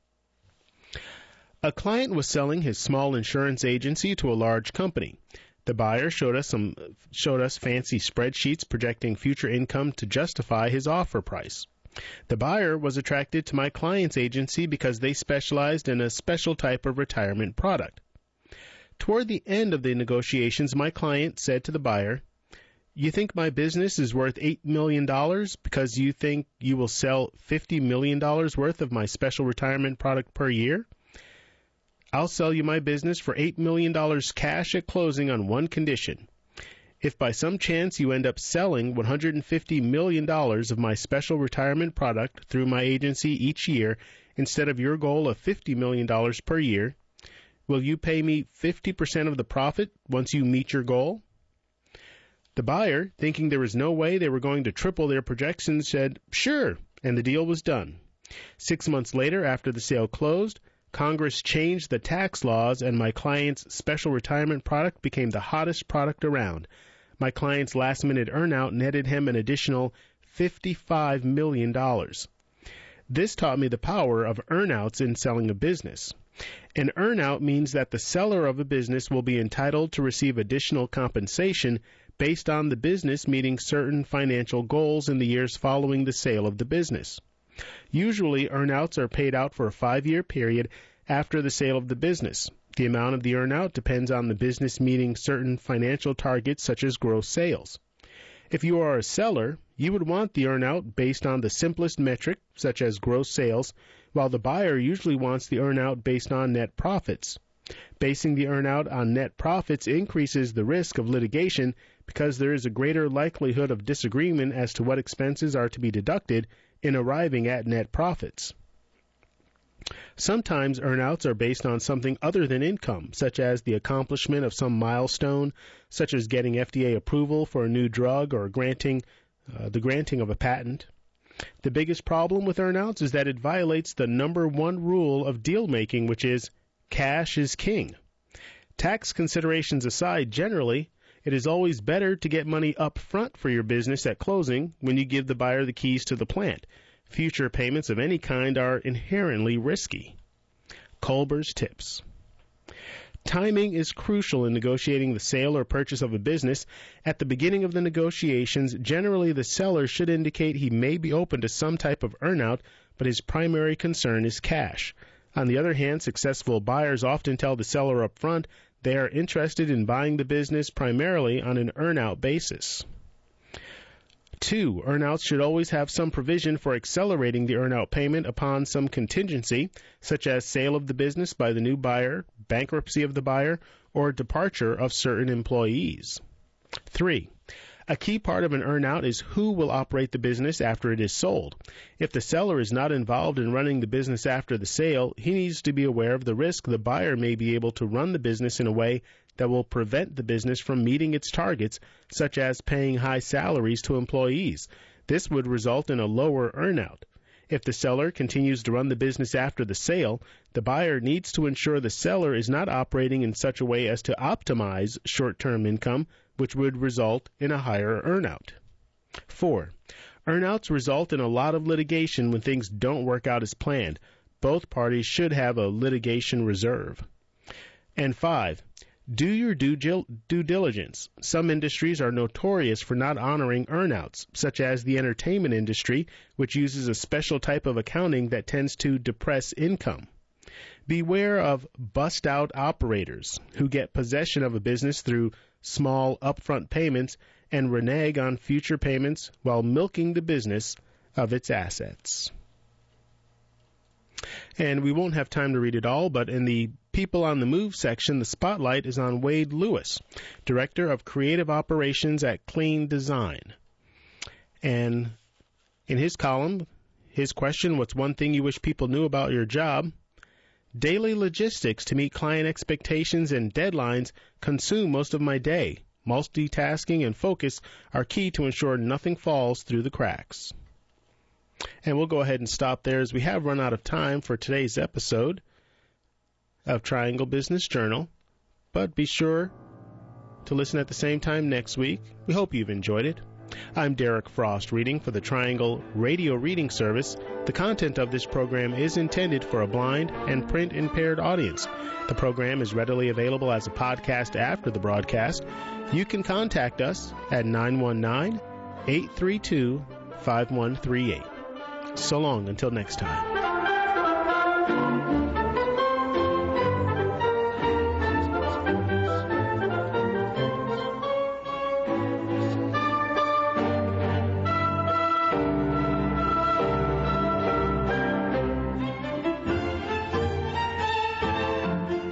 A client was selling his small insurance agency to a large company. The buyer showed us fancy spreadsheets projecting future income to justify his offer price. The buyer was attracted to my client's agency because they specialized in a special type of retirement product. Toward the end of the negotiations, my client said to the buyer, "You think my business is worth $8 million because you think you will sell $50 million worth of my special retirement product per year? I'll sell you my business for $8 million cash at closing on one condition. If by some chance you end up selling $150 million of my special retirement product through my agency each year instead of your goal of $50 million per year, will you pay me 50% of the profit once you meet your goal?" The buyer, thinking there was no way they were going to triple their projections, said, "Sure," and the deal was done. 6 months later, after the sale closed, Congress changed the tax laws, and my client's special retirement product became the hottest product around. My client's last-minute earnout netted him an additional $55 million. This taught me the power of earnouts in selling a business. An earnout means that the seller of a business will be entitled to receive additional compensation based on the business meeting certain financial goals in the years following the sale of the business. Usually, earnouts are paid out for a 5-year period after the sale of the business. The amount of the earnout depends on the business meeting certain financial targets such as gross sales. If you are a seller, you would want the earnout based on the simplest metric, such as gross sales, while the buyer usually wants the earnout based on net profits. Basing the earnout on net profits increases the risk of litigation because there is a greater likelihood of disagreement as to what expenses are to be deducted in arriving at net profits. Sometimes earnouts are based on something other than income, such as the accomplishment of some milestone, such as getting FDA approval for a new drug or granting of a patent. The biggest problem with earnouts is that it violates the number one rule of deal-making, which is cash is king. Tax considerations aside, generally, it is always better to get money up front for your business at closing when you give the buyer the keys to the plant. Future payments of any kind are inherently risky. Kolber's tips. Timing is crucial in negotiating the sale or purchase of a business. At the beginning of the negotiations, generally the seller should indicate he may be open to some type of earnout, but his primary concern is cash. On the other hand, successful buyers often tell the seller up front they are interested in buying the business primarily on an earnout basis. 2. Earnouts should always have some provision for accelerating the earnout payment upon some contingency, such as sale of the business by the new buyer, bankruptcy of the buyer, or departure of certain employees. 3. A key part of an earnout is who will operate the business after it is sold. If the seller is not involved in running the business after the sale, he needs to be aware of the risk the buyer may be able to run the business in a way that will prevent the business from meeting its targets, such as paying high salaries to employees. This would result in a lower earnout. If the seller continues to run the business after the sale, the buyer needs to ensure the seller is not operating in such a way as to optimize short-term income, which would result in a higher earnout. 4. Earnouts result in a lot of litigation when things don't work out as planned. Both parties should have a litigation reserve. And 5. Do your due diligence. Some industries are notorious for not honoring earnouts, such as the entertainment industry, which uses a special type of accounting that tends to depress income. Beware of bust-out operators who get possession of a business through small upfront payments and renege on future payments while milking the business of its assets. And we won't have time to read it all, but in the People on the Move section, the spotlight is on Wade Lewis, Director of Creative Operations at Clean Design. And in his column, his question, what's one thing you wish people knew about your job? Daily logistics to meet client expectations and deadlines consume most of my day. Multitasking and focus are key to ensure nothing falls through the cracks. And we'll go ahead and stop there as we have run out of time for today's episode of Triangle Business Journal. But be sure to listen at the same time next week. We hope you've enjoyed it. I'm Derek Frost reading for the Triangle Radio Reading Service. The content of this program is intended for a blind and print-impaired audience. The program is readily available as a podcast after the broadcast. You can contact us at 919-832-5138. So long until next time.